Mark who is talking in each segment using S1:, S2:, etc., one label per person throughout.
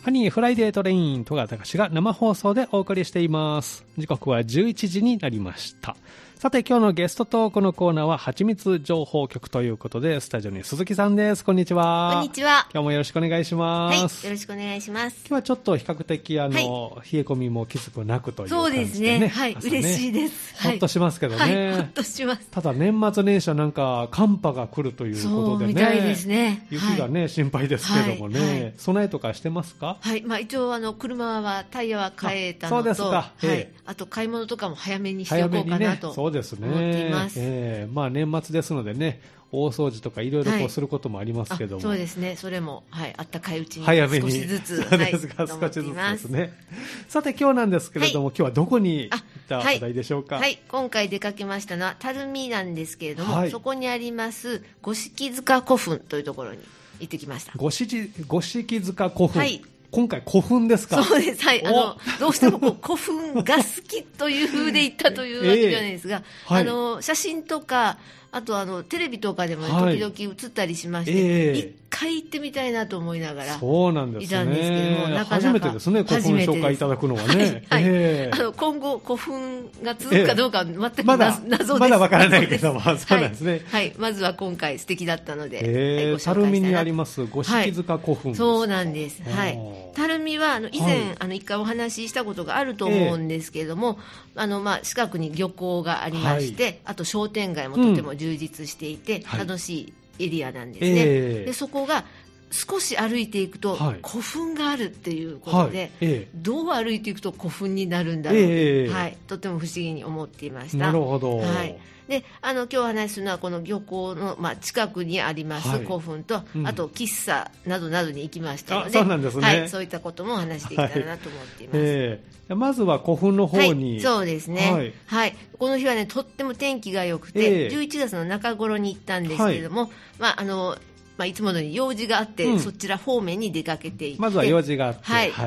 S1: ハニーフライデートレイン、戸川隆が生放送でお送りしています。時刻は11時になりました。さて今日のゲストトークのコーナーははちみつ情報局ということで、スタジオに鈴木さんです。こんにちは。
S2: こんにちは。
S1: 今日もよろしくお願いします。
S2: はい、よろしくお願いします。
S1: 今日はちょっと比較的冷え込みもきつくなくという感じでね。そうですね。
S2: はい、嬉しいです。
S1: ほっとしますけどね。
S2: はい、ほっとします。
S1: ただ年末年始はなんか寒波が来るということでね。
S2: そうみたいですね。
S1: 雪がね、心配ですけどもね。備えとかしてますか？
S2: はい、一応車はタイヤは変えたのと、
S1: そうですか。
S2: あと買い物とかも早めにしておこうかなと思っています。そうですね。
S1: 年末ですのでね、大掃除とかいろいろすることもありますけども、
S2: そうですね。それもあったかいうちに
S1: 早めに
S2: 少しずつ
S1: そうですか、少しずつですね。さて今日なんですけれども、今日はどこに行った話題でしょうか？はい、
S2: 今回出かけましたのは垂水なんですけれども、そこにあります五色塚古墳というところに行ってきました。
S1: 五色塚古墳。今回古墳ですか？
S2: そうです。はい。どうしても古墳が好きという風で行ったというわけじゃないですが、写真とか、あとテレビとかでも、時々映ったりしまして、一回行ってみたいなと思いながらいたんですけども、なかなか
S1: 初めてですね、古墳紹介いただくのはね。
S2: 今後古墳が続くかどうかは全く謎です。
S1: まだわからないけども、そうなんですね。
S2: はい。まずは今回素敵だったので、
S1: 垂水にあります五色塚古墳。
S2: そうなんです。はい。垂水は以前一回お話ししたことがあると思うんですけれども、近くに漁港がありまして、あと商店街もとても充実していて、楽しいエリアなんですね。でそこが少し歩いていくと古墳があるっていうことで、どう歩いていくと古墳になるんだろうと、とても不思議に思っていました。
S1: なるほど。はい。
S2: で今日お話しするのはこの漁港の、近くにあります古墳と、あと喫茶などなどに行きましたので、
S1: そうなんですね。
S2: そういったこともお話していけたらなと思っています。
S1: まずは古墳の方に、
S2: そうですね。この日はね、とっても天気が良くて、11月の中頃に行ったんですけれども、いつものように用事があって、そちら方面に出かけていって、
S1: まずは用事があって、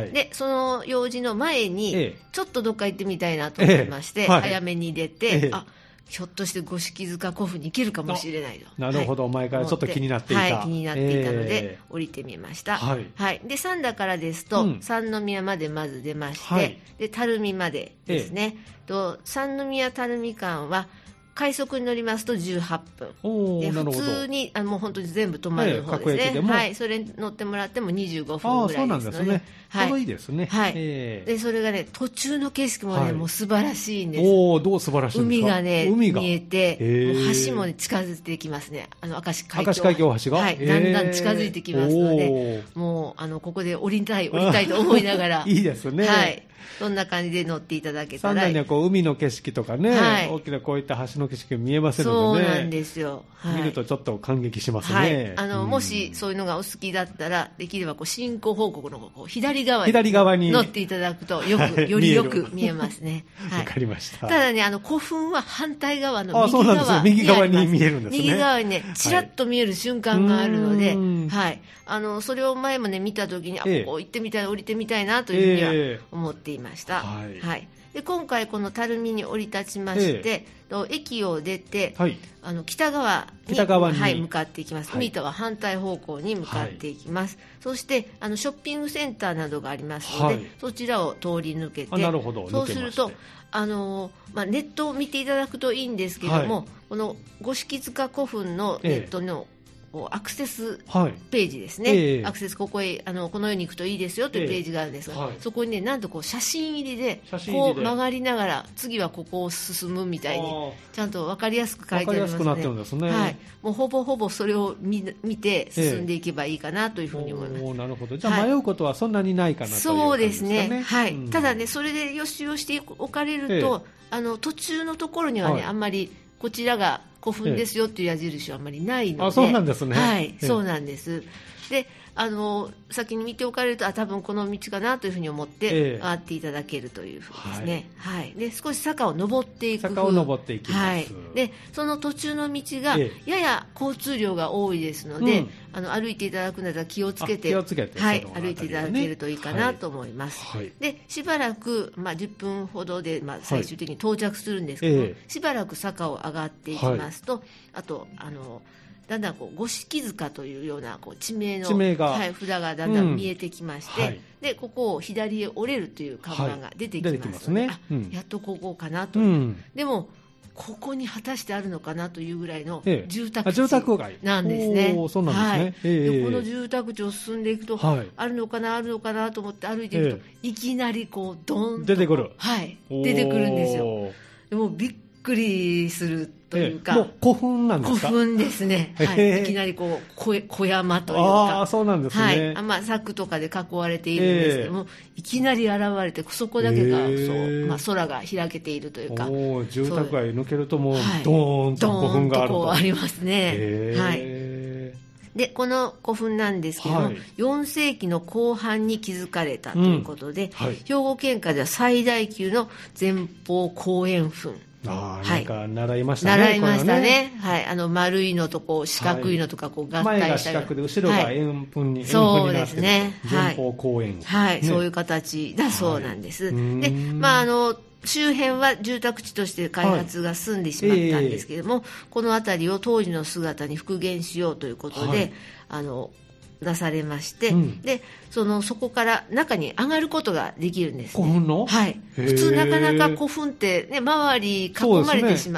S2: でその用事の前に、ちょっとどっか行ってみたいなと思いまして、早めに出て、ひょっとして五色塚古墳に行けるかもしれないと。
S1: なるほど、前からちょっと気になっていた。
S2: 気になっていたので、降りてみました。で三田からですと、三宮までまず出まして、で垂水までですね。三宮垂水間は快速に乗りますと18分で、普通にもう本当に全部止まる方ですね。それに乗ってもらっても25分ぐらいですので、
S1: ちょうどいいですね。
S2: でそれがね、途中の景色もね、もう素晴らしいんです。
S1: どう素晴らしいんですか？
S2: 海がね見えて、もう橋もね近づいてきますね。明石海峡
S1: 橋が、
S2: だんだん近づいてきますので、もうここで降りたいと思いながら
S1: いいですね。
S2: そんな感じで乗っていただけたら。
S1: 三段には海の景色とかね、大きなこういった橋の景色見えますのでね。
S2: そうなんですよ。
S1: 見るとちょっと感激しますね。
S2: もしそういうのがお好きだったら、できれば進行方向の左側に乗っていただくとよりよく見えますね。
S1: わかりました。
S2: ただね、古墳は反対側の
S1: 右側に見えるんですね。
S2: 右側にね、ちらっと見える瞬間があるので、それを前もね見たときに、ここ行ってみたい、降りてみたいなというふうには思っていました。で今回この垂水に降り立ちまして、駅を出て、北側に向かっていきます。海とは反対方向に向かっていきます。そしてショッピングセンターなどがありますので、そちらを通り抜けて、そうするとネットを見ていただくといいんですけども、この五色塚古墳のネットのアクセスページですね、アクセス、ここへこのように行くといいですよというページがあるんですが、そこにね、なんと写真入りでこう曲がりながら次はここを進むみたいにちゃんと分かりやすく書いてありますので、もうほぼほぼそれを見て進んでいけばいいかなというふうに思います。
S1: なるほど。じゃあ迷うことはそんなにないかなという
S2: そうですね。ただね、それで予習をしておかれると、途中のところにはね、あんまりこちらが古墳ですよっていう矢印はあんまりないので、
S1: そうなんですね。
S2: そうなんです。で先に見ておかれると、多分この道かなというふうに思って回っていただけるというふうですね。で少し坂を登っていく
S1: 坂を登っていきます。
S2: でその途中の道がやや交通量が多いですので、歩いていただくなら気をつけて歩いていただけるといいかなと思います。でしばらく、10分ほどで、最終的に到着するんですけども、しばらく坂を上がっていきますと、あとだんだん五色塚というような地名の
S1: が、
S2: 札がだんだん見えてきまして、でここを左へ折れるという看板が出てきますので、やっとここかなと、でもここに果たしてあるのかなというぐらいの住宅地なんですね。
S1: そうなんですね。
S2: でこの住宅地を進んでいくと、あるのかなと思って歩いていくと、いきなりドーンと
S1: 出てくる、
S2: 出てくるんですよ。でもびっくりするというか、
S1: もう古墳なんですか？
S2: 古墳ですね。いきなり小山というか、
S1: そうなんですね。
S2: 柵とかで囲われているんですけども、いきなり現れて、そこだけが空が開けているというか、
S1: 住宅街抜けるともうドーンと古墳があると。
S2: ありますね。でこの古墳なんですけども、4世紀の後半に築かれたということで、兵庫県下では最大級の前方後円墳。
S1: なんか習いましたね。
S2: 習いましたね。丸いのと四角いのとか合体した
S1: 前が四角で後ろが円墳になっている。
S2: そうですね。
S1: 前方後円墳。
S2: そういう形だそうなんです。で、周辺は住宅地として開発が進んでしまったんですけれども、この辺りを当時の姿に復元しようということで、出されまして、でそこから中に上がることができるんです、
S1: 古墳の？
S2: 普通なかなか古墳って、周り囲まれてしまって、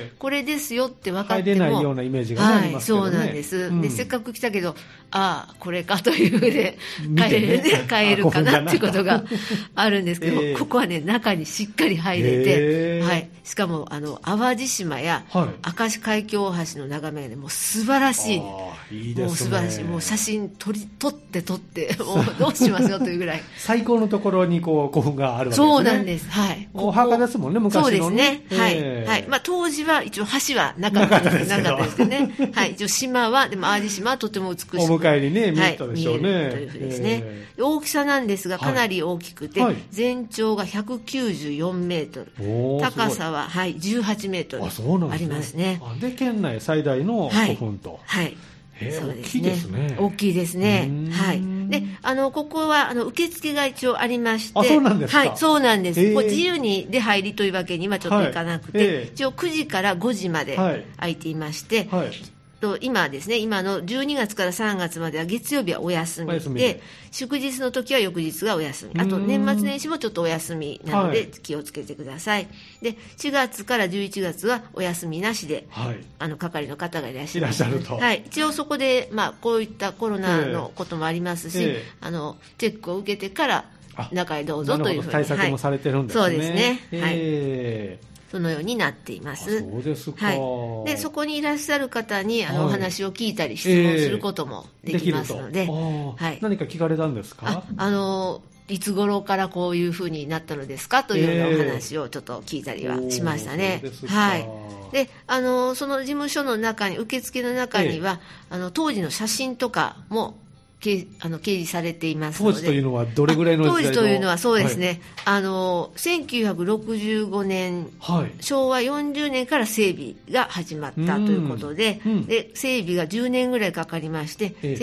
S2: これですよって分かっても
S1: 入れないようなイメージがありますけどね。
S2: そうなんです、でせっかく来たけど、これかというふうで帰るかなっていうことがあるんですけど、ここはね中にしっかり入れて、しかも淡路島や明石海峡大橋の眺めが、ね、もう素晴らしい、
S1: いいですね。
S2: もう素晴らしい、もう写真撮ってもうどうしますよというぐらい
S1: 最高のところに古墳があるわけですね。
S2: そうなんです。
S1: お墓ですもんね、昔のね。
S2: そうですね。当時は一応橋はなかったですけどね。一応島は、でも淡路島はとても美しく、
S1: お迎えにね、見えたでしょうね。
S2: 見えるというふうですね。大きさなんですがかなり大きくて、全長が194メートル、高さは18メートルありますね。
S1: で県内最大の古墳と。
S2: そうですね。
S1: 大きいですね。
S2: 大きいですね。で、ここは受付が一応ありまして、
S1: そうなんですか。
S2: そうなんです。自由に出入りというわけにはちょっといかなくて、一応9時から5時まで空いていまして、今ですね、今の12月から3月までは月曜日はお休みで、祝日の時は翌日がお休み、あと年末年始もちょっとお休みなので気をつけてください。で4月から11月はお休みなしで、係の方がいらっしゃると。一応そこで、こういったコロナのこともありますし、チェックを受けてから中へどうぞというふうに
S1: 対策もされてるんですね。
S2: そうですね。そのようになっています。
S1: そうですか。
S2: でそこにいらっしゃる方にお話を聞いたり質問することもできますので、
S1: 何か聞かれたんですか？
S2: いつ頃からこういうふうになったのですかというようなお話をちょっと聞いたりはしましたね。でその事務所の中に、受付の中には当時の写真とかも掲示されていますので。
S1: 当時というのはどれぐらいの時代の？
S2: 当時というのはそうですね、1965年、昭和40年から整備が始まったということで、で整備が10年ぐらいかかりまして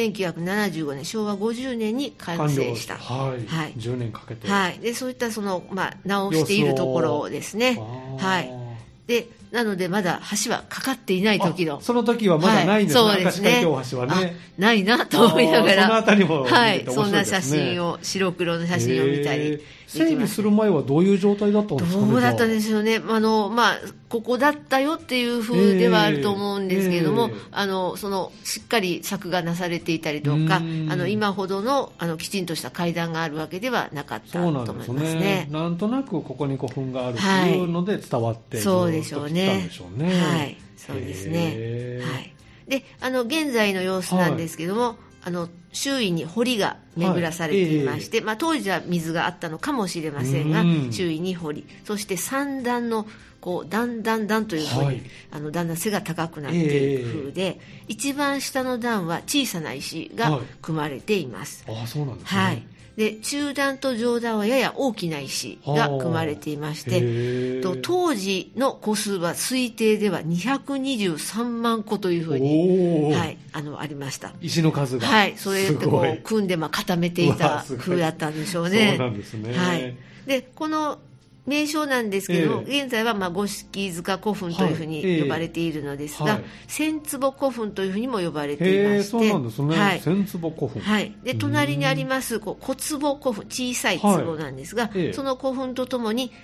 S2: 、1975年昭和50年に完成した。
S1: 10年かけて。
S2: でそういった直しているところですね。でなのでまだ橋はかかっていない時の、
S1: その時はまだないんですね。
S2: そうですね。
S1: 明石海峡橋はね、
S2: ないなと思いながら、
S1: そのあたりも見て面白いですね。
S2: そんな写真を、白黒の写真を見たり。
S1: 整備する前はどういう状態だったんですかね？
S2: どうだったんでしょうね。ここだったよっていう風ではあると思うんですけれども、しっかり柵がなされていたりとか、今ほどのきちんとした階段があるわけではなかったと思いますね。
S1: なんとなくここに古墳があるというので伝わって
S2: そうでしょうね。そうですね。で現在の様子なんですけども、周囲に堀が巡らされていまして、当時は水があったのかもしれませんが、周囲に堀、そして三段のだんだんというふうに、だんだん背が高くなっていく風で、一番下の段は小さな石が組まれています。
S1: そうなんですね。
S2: で中段と上段はやや大きな石が組まれていまして、当時の個数は推定では223万個というふうに、ありました。
S1: 石の数が。
S2: それで組んで固めていた風だったんでしょうね。
S1: そうなんですね。
S2: でこの名称なんですけども、現在は五色塚古墳というふうに呼ばれているのですが、千坪古墳というふうにも呼ばれていまして、
S1: そうなんですね、千坪古墳、
S2: で隣にあります小坪古墳、小さい壺なんですが、その古墳とともに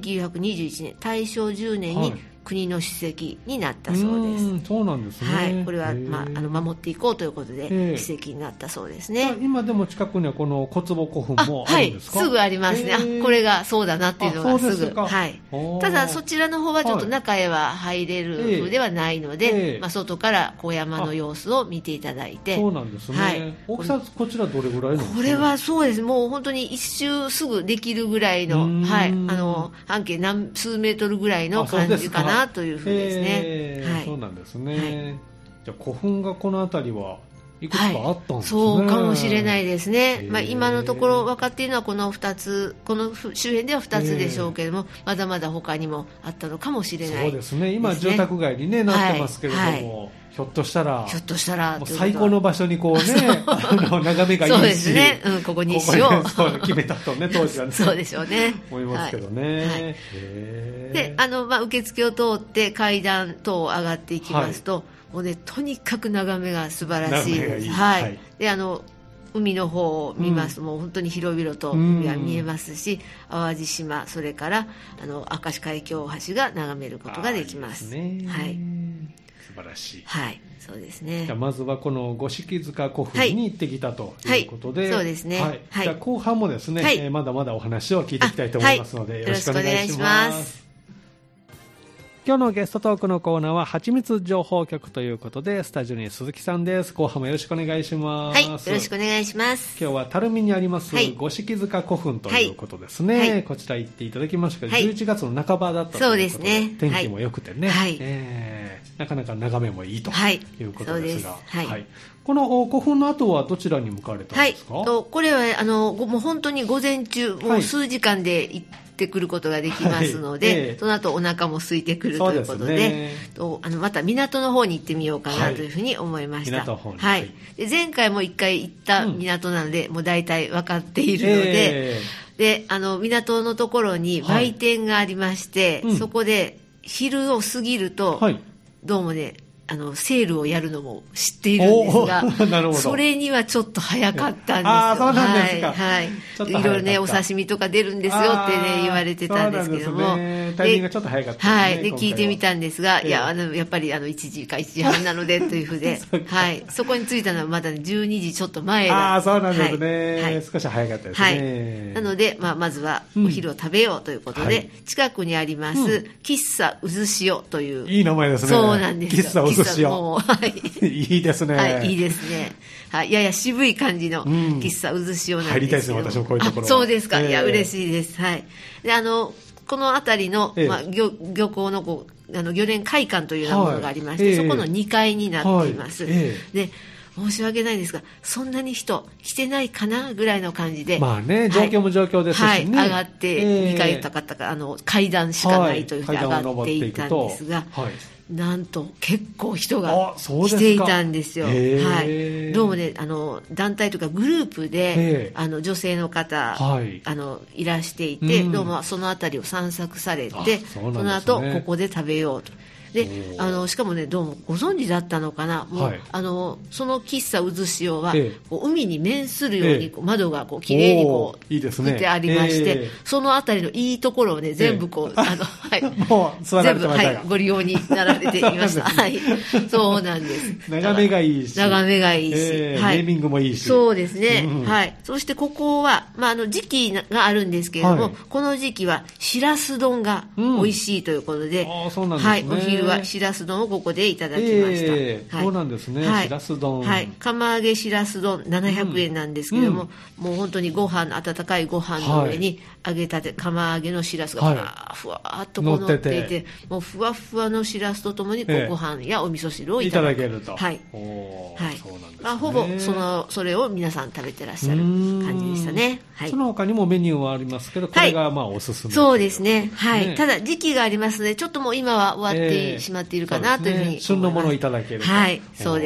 S2: 1921年大正10年に国の史跡になったそうです。
S1: そうなんですね。
S2: これは、守っていこうということで史跡になったそうですね。
S1: 今でも近くにはこの小坪古墳もあるんですか？
S2: すぐありますね。これがそうだなっていうのがすぐ。ただそちらの方はちょっと中へは入れる風ではないので、外から小山の様子を見ていただいて。
S1: そうなんですね。大きさこちらどれぐらいなんですか？
S2: これはそうです。もう本当に一周すぐできるぐらいの、半径数メートルぐらいの感じかなというふうですね。
S1: そうなんですね。じゃあ古墳がこの辺りはいくつかあったんですね。
S2: そうかもしれないですね。今のところ分かっているのはこの2つ、この周辺では2つでしょうけれども、まだまだ他にもあったのかもしれない。
S1: そうですね。今住宅街になってますけれども、ひょっとしたら最高の場所に眺めがいいし、
S2: そうですね。ここにしよう。
S1: 決めたとね、当時はね。
S2: そうでしょうね。
S1: 思いますけどね。
S2: で、受付を通って階段等を上がっていきますと、もうね、とにかく眺めが素晴らしいです。で、海の方を見ますと、もう本当に広々と海は見えますし、淡路島、それから明石海峡大橋が眺めることができます。
S1: 素晴らしい。
S2: そうですね。
S1: じゃあまずはこの五色塚古墳に行ってきたということで、
S2: そうですね。
S1: じゃあ後半もですね、まだまだお話を聞いていきたいと思いますので、よろしくお願いします。今日のゲストトークのコーナーははちみつ情報局ということで、スタジオに鈴木さんです。後半もよろしくお願いします。
S2: よろしくお願いします。
S1: 今日は垂水にあります五色塚古墳ということですね。こちら行っていただきましたけど、11月の半ばだったということで、天気も良くてね、なかなか眺めもいいということですが、この古墳の後はどちらに向かわれたんですか？
S2: これはもう本当に午前中、もう数時間で行ってくることができますので、その後お腹も空いてくるということで、また港の方に行ってみようかなというふうに思いました。で前回も1回行った港なので、もう大体分かっているので、港のところに売店がありまして、そこで昼を過ぎると、どうもね、セールをやるのも知っているんですが、それにはちょっと早かったんですよ。
S1: そうなんですか。
S2: いろいろね、お刺身とか出るんですよってね、言われてたんですけども。
S1: タイミングがちょっと早かったですね。
S2: で、聞いてみたんですが、やっぱり1時か1時半なのでというふうで、そこに着いたのはまだ12時ちょっと前だ。
S1: そうなんですね。少し早かったですね。
S2: なので、まずはお昼を食べようということで、近くにあります、喫茶うずしおという。
S1: いい名前ですね。
S2: そうなんですよ。
S1: いいですね。
S2: いいですね。やや渋い感じの喫茶うずしおなんですけど。
S1: 入りたいですね、私もこういうところ。
S2: そうですか。いや、嬉しいです。で、この辺りの、漁港の漁連会館というようなものがありまして、そこの2階になっています。で、申し訳ないんですが、そんなに人来てないかなぐらいの感じで、
S1: 状況も状況ですしね、
S2: 上がって2階高々階段しかないというふうに上がっていたんですが、なんと結構人が来ていたんですよ。どうもね、団体とかグループで女性の方、いらしていて、どうもその辺りを散策されて、その後ここで食べようと。で、しかもね、どうもご存知だったのかな、もう、その喫茶うずしおは、海に面するように窓がきれいに振ってありまして、そのあたりのいいところをね、全部もう全部、ご利用になられていました。そうなんです。
S1: 眺めがいいし。
S2: ネー
S1: ミングもいいし。
S2: そうですね。そしてここは、時期があるんですけれども、この時期はしらす丼が美味しいということで、お昼はしらす丼をここでいただきました。
S1: そうなんですね。しらす丼。
S2: 釜揚げしらす丼700円なんですけども、もう本当に温かいご飯の上に揚げたて釜揚げのしらすがふわーっと乗っていて、もうふわふわのしらすとともにご飯やお味噌汁をいただけると。ほぼそれを皆さん食べてらっしゃる感じでしたね。
S1: その他にもメニューはありますけど、これがおすすめ。
S2: そうですね。ただ時期がありますので、ちょっともう今は終わってしまっているかなというふうに。
S1: 旬のものをいただける。
S2: そうです。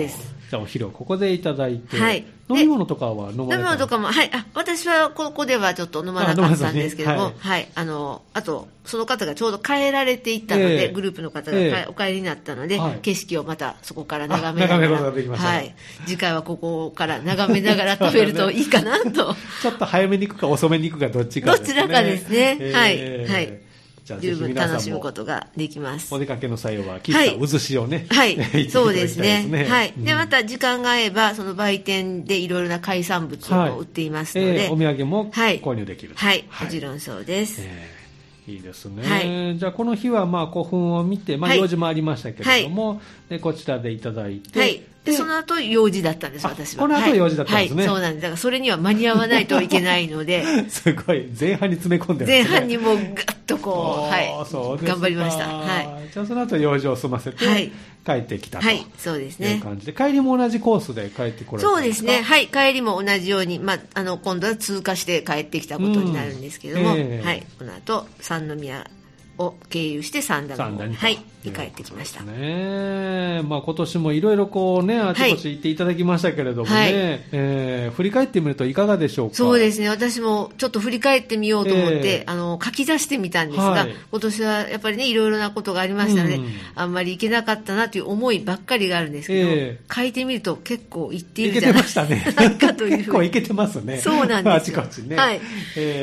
S1: じゃあお昼をここでいただいて、
S2: はい、
S1: 飲み物とかは飲まれた？
S2: 飲み物とかも、はい、私はここではちょっと飲まなかったんですけども、はい、あとその方がちょうど帰られていったので、グループの方がお帰りになったので、景色をまたそこから眺めながら、はい、次回はここから眺めながら食べるといいかなと
S1: ちょっと早めに行くか遅めに行くかどっちかですね。
S2: どちらかですね、はい、はい、十分楽しむことができます。
S1: お出かけの際は切った渦潮をね、
S2: はい、はい、そうですね、はい、でまた時間が合えばその売店でいろいろな海産物を売っていますので、
S1: お土産も購入できる、
S2: はい、もちろんそうです。
S1: いいですね、はい、じゃあこの日はまあ古墳を見て、用事もありましたけれども、でこちらでいただいて、
S2: はい、でその後用事だったんです、私は。
S1: この後用事だったんですね。
S2: はい、そうなんです。だからそれには間に合わないといけないので
S1: すごい前半に詰め込んでますね。
S2: 前半にもうガッとこう、はい、頑張りました。はい、
S1: じゃあその後用事を済ませて、帰ってきたという感じで、帰りも同じコースで帰ってこられたんですか？そうですね、
S2: はい、帰りも同じように、今度は通過して帰ってきたことになるんですけども、はい、この後三宮を経由して三田の方に帰ってきました。
S1: ね、今年もいろいろこうね、あちこち行っていただきましたけれどもね、振り返ってみるといかがでしょうか？
S2: そうですね、私もちょっと振り返ってみようと思って、書き出してみたんですが、今年はやっぱりね、いろいろなことがありましたので、あんまり行けなかったなという思いばっかりがあるんですけど、書いてみると結構行っているじゃないですかというふうに。
S1: 結構行けてますね。
S2: そうなんですよ。
S1: あちこちね。
S2: はい。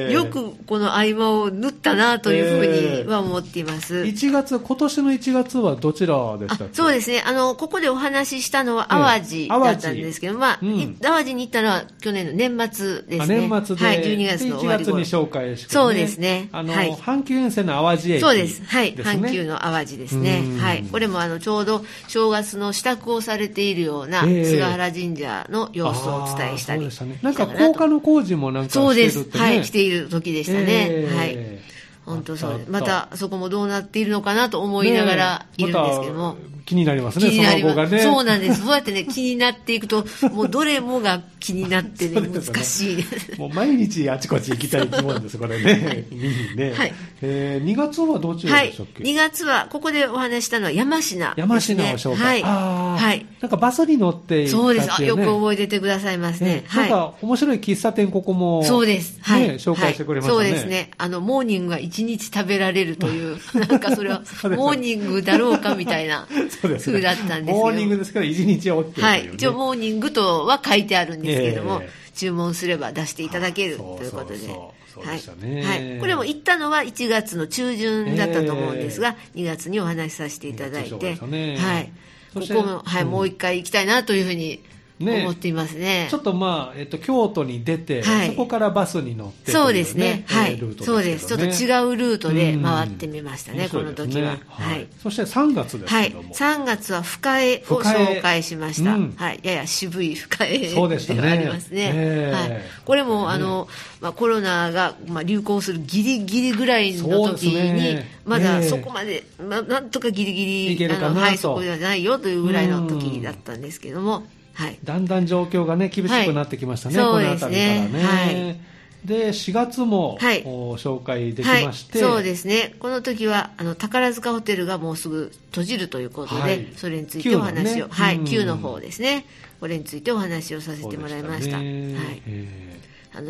S2: よくこの合間を縫ったなというふうには思っています。
S1: 今年の1月はどちらでしたっけ？
S2: そうですね、ここでお話ししたのは淡路だったんですけど、淡路に行ったのは去年の年末ですね。
S1: 年末で、はい、
S2: 12月の終わり頃。
S1: 1月に紹介して、
S2: そうですね。
S1: 阪急沿線の淡路駅ですね。
S2: そうです。はい。阪急の淡路ですね。はい。これもちょうど正月の支度をされているような菅原神社の様子をお伝えしたり。
S1: そうでしたね。なんか高架の工事もなんかしてるってね。
S2: そうです。はい。している時でしたね。はい。本当そうです。またそこもどうなっているのかなと思いながらいるんですけども、
S1: 気になりますね、その後がね。
S2: そうなんです。そうやってね、気になっていくと、もうどれもが気になってね、難しいです。
S1: もう毎日あちこち行きたい気分です、これね。見にね。はい。2月はどちらでしたっけ？
S2: 2月は、ここでお話したのは山科ですね。
S1: 山科を紹介。はい。なんかバスに乗って行った
S2: そうです。よく覚えててくださいますね。
S1: なんか面白い喫茶店、ここも。
S2: そうです。はい。
S1: 紹介してくれましたね。
S2: そうですね。モーニングが1日食べられるという、なんかそれは、モーニングだろうかみたいな風だったんですよ。
S1: モーニングですから1日 OK という、ね。
S2: はい。一応モーニングとは書いてあるんですけども、注文すれば出していただけるということで。
S1: そうでしたね。
S2: はい。これも行ったのは1月の中旬だったと思うんですが、2月にお話しさせていただいて、はい。ここも、はい、もう一回行きたいなというふうに思っていますね。
S1: ちょっと京都に出て、そこからバスに乗って、
S2: そうですね。はい。そうです。ちょっと違うルートで回ってみましたね、この時は。はい。
S1: そして3月ですけども。
S2: 3月は深江を紹介しました。はい。やや渋い深江ではありますね。はい。これもコロナが流行するギリギリぐらいの時に、まだそこまでなんとかギリギリはいそこじゃないよというぐらいの時だったんですけども。はい、
S1: だんだん状況がね厳しくなってきましたね、この辺りからね。はい、で4月も、紹介できまして、
S2: そうですね。この時は宝塚ホテルがもうすぐ閉じるということで、それについてお話を、旧の方ですね、これについてお話をさせてもらいました。はい、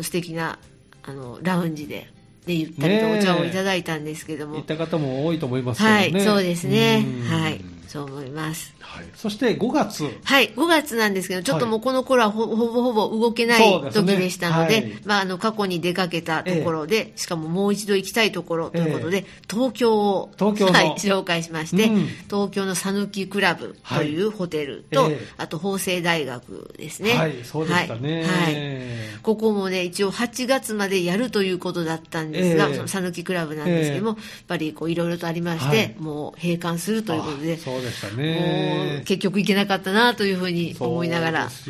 S2: 素敵なラウンジで。ゆったりとお茶をいただいたんですけども、
S1: 行った方も多いと思いますけどね。はい、
S2: そうですね。はい。そう思います。
S1: はい、そして5月。
S2: はい、5月なんですけど、ちょっともうこの頃はほぼ動けない時でしたので、過去に出かけたところで、しかももう一度行きたいところということで、東京を、紹介しまして、東京の讃岐クラブというホテルと、あと法政大学ですね。
S1: はい、そうでしたね。
S2: はい。ここもね、一応8月までやるということだったんですが、その讃岐クラブなんですけども、やっぱりいろいろとありまして、もう閉館するということで、
S1: そうでしたね。
S2: 結局行けなかったなというふうに思いながら、はい、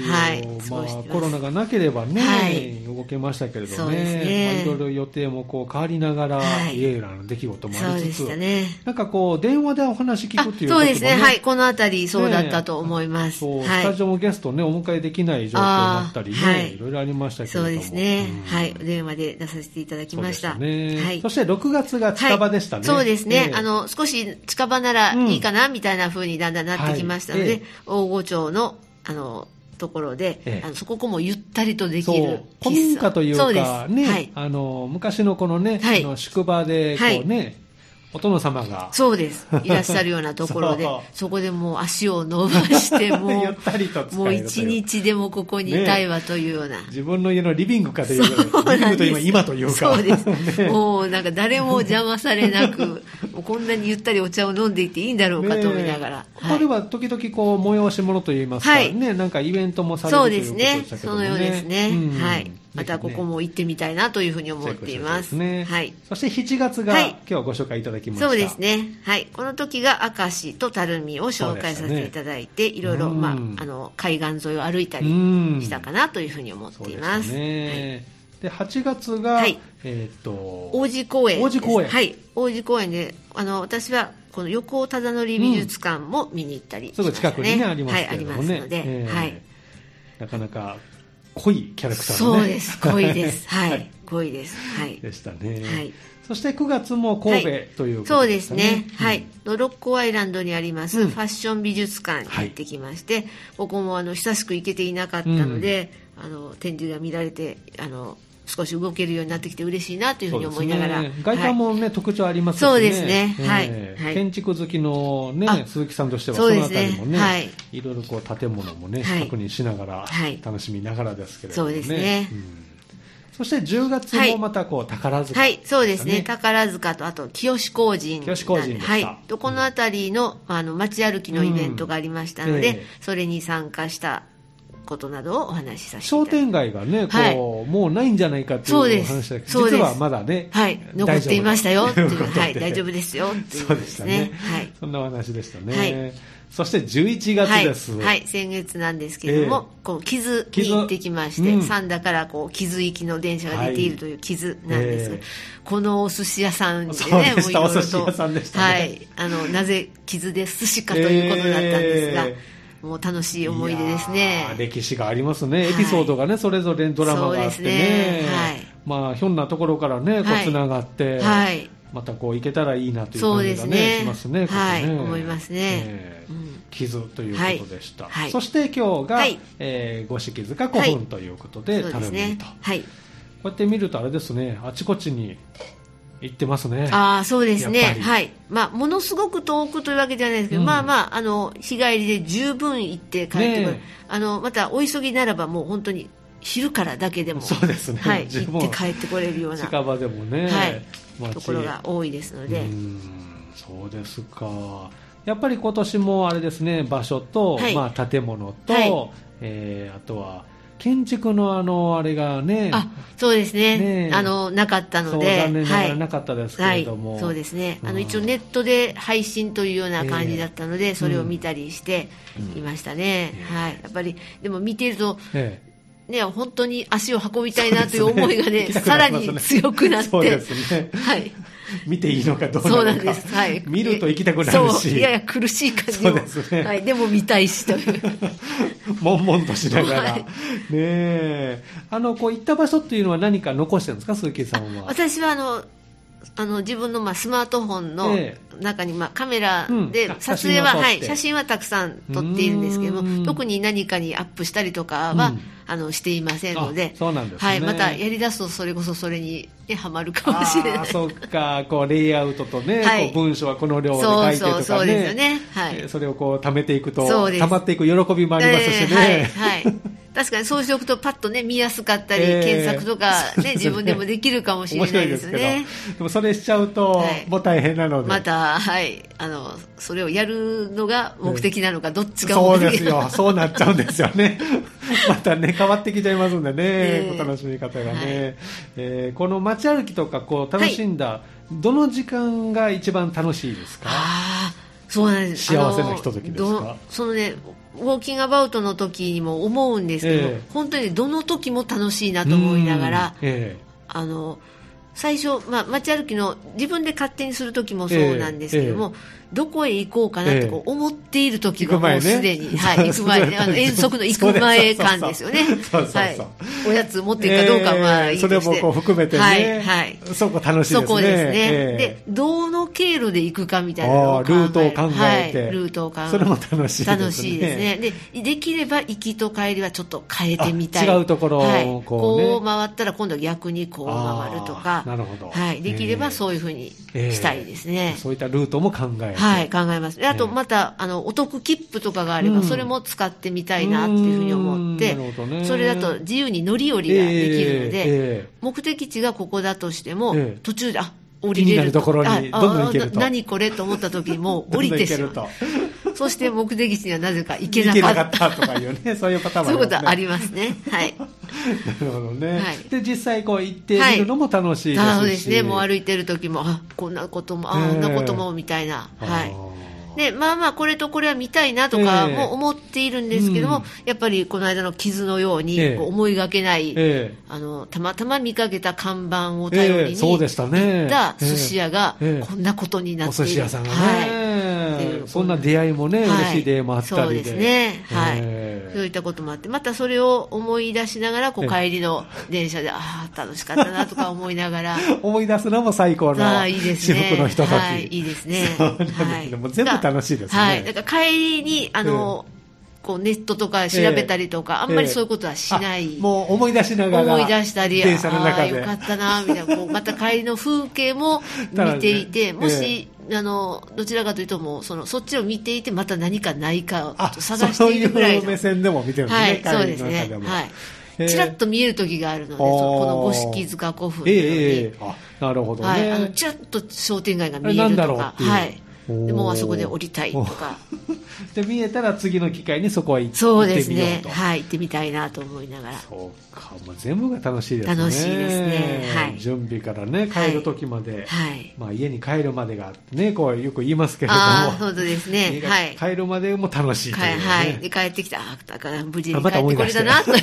S2: 過ごしてます。
S1: コロナがなければね、動けましたけれどね、いろいろ予定も変わりながら、いろいろな出来事もありつつ、なんか電話でお話聞くっていうこともね、
S2: そうですね、はい、このあたりそうだったと思います。
S1: スタジオもゲストね、お迎えできない状況になったりね、いろいろありましたけれども。
S2: そうですね、はい、お電話で出させていただきました。
S1: そして6月が近場でしたね。
S2: そうですね、少し近場ならいいかなみたいな風にだんだんなってきましたので、大御町のところで、そこもゆったりとできる
S1: 古民家というかね、
S2: はい、
S1: 昔のこのね、はい、宿場でこうね、はい、お殿様が
S2: そうですいらっしゃるようなところでそこでもう足を伸ばしても
S1: ゆったりと
S2: もう一日でもここにいたいわというような、
S1: 自分の家のリビングかというかリビングと今というか
S2: そうです、ね、もうなんか誰も邪魔されなくもうこんなにゆったりお茶を飲んでいていいんだろうかと思いながら、
S1: ここでは時々こう催し物といいますか、はい、ね、なんかイベントもされるということでしたけどもね、
S2: そうですね、そのようですね、はい、またここも行ってみたいなというふうに思っています。
S1: ね、
S2: はい。
S1: そして7月が、はい、今日ご紹介いただきました。
S2: そうですね。はい。この時が明石と垂水を紹介させていただいて、いろいろ海岸沿いを歩いたりしたかなというふうに思っています。
S1: ね。で8月が、はい、
S2: 王子公園。
S1: 王子公園。
S2: はい。王子公園で私はこの横尾忠則美術館も見に行ったりしましたね。
S1: すぐ近くにねありますけどもね。
S2: はい、ありますので、はい。
S1: なかなか濃いキャラクター
S2: のね。そうです、濃いです。はい、濃いです。はい。
S1: でしたね。はい。そして9月も神戸ということですね。
S2: そうですね。はい。ロッコアイランドにありますファッション美術館に行ってきまして、ここも久しく行けていなかったので、展示が見られて少し動けるようになってきて嬉しいなというふうに思いながら、
S1: 外観もね特徴ありますよね。
S2: そうですね。はい。
S1: 建築好きのね鈴木さんとしてはそのあたりもね、いろいろこう建物もね確認しながら楽しみながらですけれどもね。
S2: そうですね。
S1: そして10月もまたこう宝塚、
S2: はい、そうですね。宝塚とあと清光神。
S1: 清光神でした。
S2: はい。とこのあたりの街歩きのイベントがありましたので、それに参加したことなどをお話しさせていただきます。
S1: 商店街がね、こう、もうないんじゃないかっていう話だけど、実はまだね、
S2: はい、残っていましたよっていう、はい、大丈夫ですよっていうですね。はい。
S1: そんなお話でしたね。はい。そして11月です。
S2: はい、先月なんですけれども、こう木津に行ってきまして、三田からこう木津行きの電車が出ているという木津なんですが、このお寿司屋さんでね、
S1: もういろいろと、
S2: はい、なぜ木津で寿司かということだったんですが、もう楽しい思い出ですね。
S1: 歴史がありますね。エピソードがね、それぞれドラマがあってね。はい。まあひょんなところからね、こうつながって、はい。またこう行けたらいいなという感じがねしますね。
S2: はい、思いますね。
S1: 傷ということでした。そして今日が五色塚古墳ということで頼みと。はい。こうやって見るとあれですね、あちこちに行ってますね。
S2: ああ、そうですね。はい。まあ、ものすごく遠くというわけじゃないですけど、まあまあ、日帰りで十分行って帰ってくる。また、お急ぎならばもう本当に昼からだけでも、
S1: そうですね。
S2: はい。行って帰ってこれるような。
S1: 近場でもね。
S2: はい。ところが多いですので。
S1: そうですか。やっぱり今年もあれですね、場所と、まあ、建物と、あとは、建築のあれがね、
S2: そうですね、なかったので、
S1: 残念ながらなかったですけれども、
S2: そうですね、一応ネットで配信というような感じだったので、それを見たりしていましたね。はい。やっぱりでも見ていると、ね、本当に足を運びたいなという思いがね、さらに強くなって、そうですね。はい。
S1: 見ていいのかどうなのか。そうなんです。はい。見ると行きたくなるし。
S2: いやいや苦しい感じも。そうですね。はい。でも見たいしという。
S1: 悶々としながら。ねえ。こう行った場所っていうのは何か残してるんですか、鈴木さんは。
S2: 私は自分のスマートフォンの中にカメラで撮影は、写真はたくさん撮っているんですけども、特に何かにアップしたりとかは、していませんので、
S1: そうなんですね。
S2: はい、またやりだすとそれこそそれにハマるかもしれない。
S1: そっか、こうレイアウトとね、こう文章はこの量で書いてとかね、
S2: そうですよね。はい。
S1: それをこう貯めていくと、溜まっていく喜びもありますしね。
S2: はい。確かにそうしておくとパッとね見やすかったり、検索とかね自分でもできるかもしれないですね。面白いですけど、
S1: でもそれしちゃうともう大変なので、
S2: またそれをやるのが目的なのかどっちが
S1: 目的なのか、そうですよ、そうなっちゃうんですよね。またね変わってきちゃいますんでね、お楽しみ方がね。この街歩きとかこう楽しんだ、どの時間が一番楽しいですか？
S2: そうなんです。
S1: 幸せなひとときですか？
S2: そのね、ウォーキングアバウトの時にも思うんですけど、本当にどの時も楽しいなと思いながら、 最初、街歩きの自分で勝手にするときもそうなんですけども、どこへ行こうかなと思っているときはもうすでに、行く前ね、遠足の行く前感ですよね。おやつ持っていくかどうかはいいとして、
S1: それもこう含めてね、そこ楽しいですね。
S2: そこですね。で、どの経路で行くかみたいなのを
S1: ルートを考えて、
S2: ルートを考えて、
S1: それも楽しいですね。
S2: 楽しいですね。で、できれば行きと帰りはちょっと変えてみたい。
S1: 違うところ
S2: をこう回ったら今度は逆にこう回るとか、
S1: なるほど。
S2: できればそういうふうにしたいですね。
S1: そういったルートも考えて。
S2: 考えます。あとまたお得切符とかがあればそれも使ってみたいなっていうふうに思って、それだと自由に乗り降りができるので、目的地がここだとしても途中で降りれると、
S1: ところにどんどん行けると、
S2: 何これと思った時にもう降りてしまうそして目的地にはなぜか行けなかった
S1: とかいうね、そういうパターンもありますね。
S2: そういうことありますね。
S1: なるほどね。で、実際こう行ってみるのも楽しいですし。
S2: そうですね。もう歩いてる時も、こんなことも、あんなことも、みたいな。で、これとこれは見たいなとかも思っているんですけども、やっぱりこの間の傷のように思いがけない、たまたま見かけた看板を頼りに行った寿司屋がこんなことになっている。
S1: お寿司屋さんがね。そんな出会いもね、嬉しい出会いもあったりで。
S2: そうですね。そういったこともあって、またそれを思い出しながら、帰りの電車で、楽しかったなとか思いながら。
S1: 思い出すのも最高の至福のひととき。
S2: いいですね。
S1: もう全部楽しいですね。
S2: だから帰りに、こうネットとか調べたりとか、あんまりそういうことはしない。
S1: もう思い出しながら。
S2: 思い出したり、
S1: 電車の中で
S2: よかったな、みたいな、また帰りの風景も見ていて、もし、どちらかというともう、そっちを見ていて、また何かないかを探しているぐらいの。
S1: そういう目線でも見てるんですね。
S2: そうですね。ちらっと見える時があるので、この五色塚古墳のように。
S1: なるほどね。
S2: ちらっと商店街が見えるとか。でもうあそこで降りたいとか。
S1: で見えたら次の機会にそこは行ってみようと。
S2: そうですね。行ってみたいなと思いながら。
S1: そうか、もう全部が楽しいですね。
S2: 楽しいですね。
S1: 準備からね、帰る時まで、家に帰るまでがね、こうよく言いますけれども。
S2: そうですね。
S1: 帰るまでも楽しいというね。
S2: で帰ってきた、だから無事に帰ってこれたなと。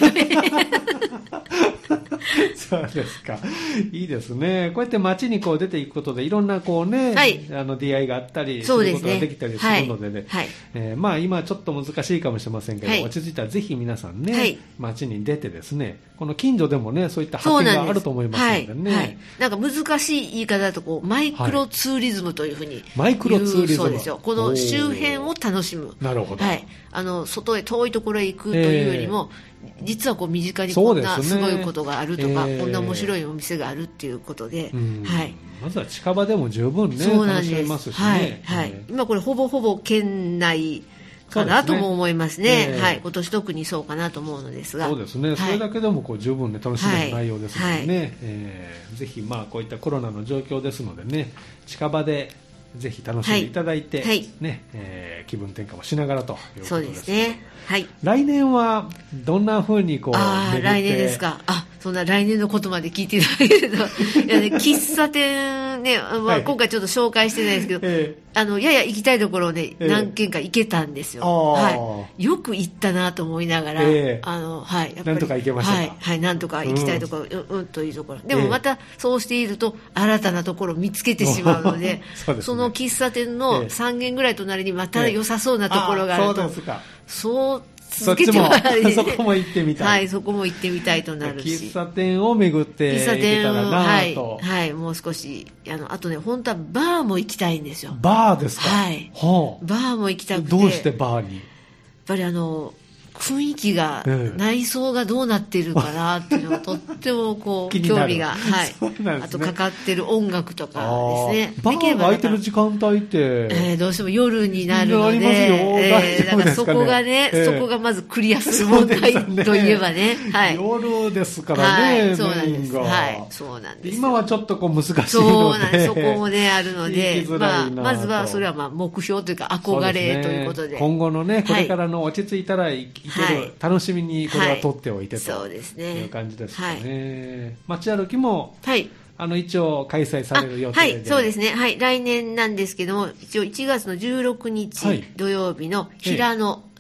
S1: そうですか。いいですね。こうやって街にこう出ていくことでいろんなこうね、出会いがあったりすることができたりするのでね。今ちょっと難しいかもしれませんけど、落ち着いたらぜひ皆さんね、街に出てですね、この近所でもね、そういった発見があると思いますのでね。
S2: なんか難しい言い方だとマイクロツーリズムというふうに
S1: マイクロツーリズム。
S2: そうですよ。この周辺を楽しむ。
S1: なるほど。
S2: 外へ遠いところへ行くというよりも、実はこう身近にこんなすごいことがあるとか、こんな面白いお店があるっていうことで、
S1: まずは近場でも十分ね、楽しめますしね。
S2: 今これほぼほぼ県内かなとも思いますね。今年特にそうかなと思うのですが。
S1: そうですね。それだけでもこう十分ね、楽しめる内容ですのでね。ぜひこういったコロナの状況ですのでね、近場でぜひ楽しんでいただいて、気分転換をしながらということです。
S2: そうですね。
S1: 来年はどんな風にこう
S2: 来年ですか。そんな来年のことまで聞いていただけると、喫茶店ね、今回ちょっと紹介してないですけど、やや行きたいところをね、何軒か行けたんですよ。よく行ったなと思いながら、やっぱり
S1: なんとか行けましたか。
S2: なんとか行きたいところ、というところ。でもまたそうしていると、新たなところを見つけてしまうので、その喫茶店の3軒ぐらい隣にまた良さそうなところがあると、そう続けても
S1: そこも行ってみたい。
S2: そこも行ってみたいとなるし。
S1: 喫茶店を巡って行けたらなと。
S2: もう少し、あとね、本当はバーも行きたいんですよ。
S1: バーですか。
S2: バーも行きたくて。
S1: どうしてバーに？
S2: やっぱり雰囲気が、内装がどうなっているかなっていうのがとってもこう興味が、あとかかってる音楽とかですね。
S1: バーが空いてる時間帯って、
S2: どうしても夜になるので、だからそこがね、そこがまずクリアする問題といえばね、
S1: 夜ですからね、
S2: そうなんです。そうなんです。
S1: 今はちょっとこう難しいので、
S2: そうなんです。そこもねあるので、まずはそれは目標というか憧れということで、
S1: 今後のねこれからの落ち着いたら楽しみにこれは取っておいてという感じですかね。街歩きも一応開催される予定で。
S2: そうですね。来年なんですけども、一応1月の16日土曜日の平野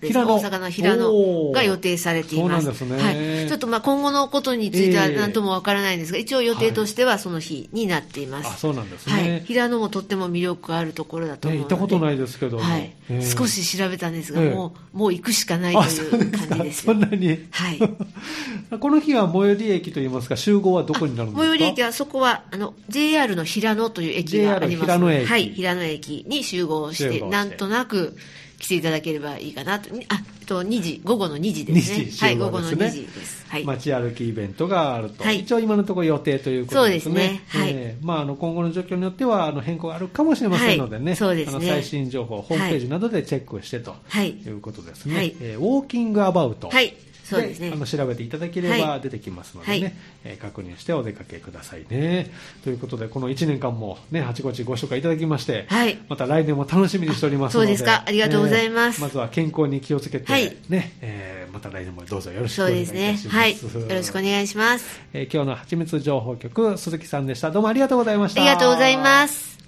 S2: です。大阪の平野が予定されています。
S1: そうなんですね。
S2: はい。ちょっと今後のことについては何ともわからないんですが、一応予定としてはその日になっています。
S1: そうなんですね。
S2: はい。平野もとっても魅力あるところだと思うので。
S1: 行ったことないですけど。
S2: はい。少し調べたんですが、もう行くしかないという感じです。
S1: そんなに。
S2: はい。
S1: この日は最寄り駅といいますか、集合はどこになるんですか？
S2: 最寄り駅は、そこはJR の平野という駅があります。
S1: JR 平野駅。
S2: はい、平野駅に集合して、なんとなく来ていただければいいかなと。2時、午後の2時ですね。
S1: 2時集合ですね。
S2: はい、午後の2時です。はい。
S1: 街歩きイベントがあると。はい、一応今のところ予定ということですね。
S2: そうですね。はい。
S1: 今後の状況によっては変更があるかもしれませんのでね。
S2: はい、そうですね。
S1: 最新情報、ホームページなどでチェックしてということですね。
S2: はい。
S1: ウォーキングアバウト。
S2: はい。そうですね。
S1: 調べていただければ出てきますのでね、確認してお出かけくださいね。ということで、この1年間もね、あちこちご紹介いただきまして、また来年も楽しみにしておりますので。
S2: そうですか。ありがとうございます。
S1: まずは健康に気をつけて、ね、また来年もどうぞよろしくお願いいたします。
S2: そうですね。はい。よろしくお願いします。
S1: 今日のはちみつ情報局、鈴木さんでした。どうもありがとうございました。
S2: ありがとうございます。